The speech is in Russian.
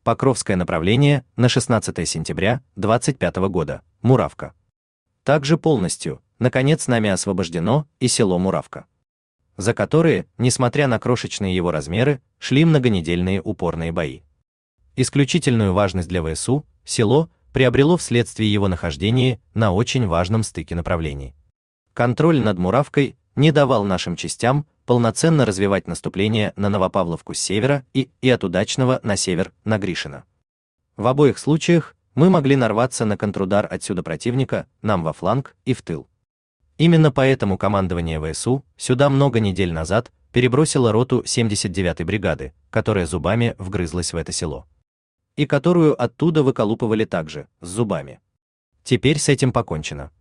Покровское направление на 16 сентября 25 года, Муравка. Также полностью, наконец, нами освобождено и село Муравка, за которые, несмотря на крошечные его размеры, шли многонедельные упорные бои. Исключительную важность для ВСУ село приобрело вследствие его нахождения на очень важном стыке направлений. Контроль над Муравкой не давал нашим частям полноценно развивать наступление на Новопавловку с севера и от Удачного на север, на Гришино. В обоих случаях мы могли нарваться на контрудар отсюда противника, нам во фланг и в тыл. Именно поэтому командование ВСУ сюда много недель назад перебросило роту 79-й бригады, которая зубами вгрызлась в это село, и которую оттуда выколупывали также, с зубами. Теперь с этим покончено.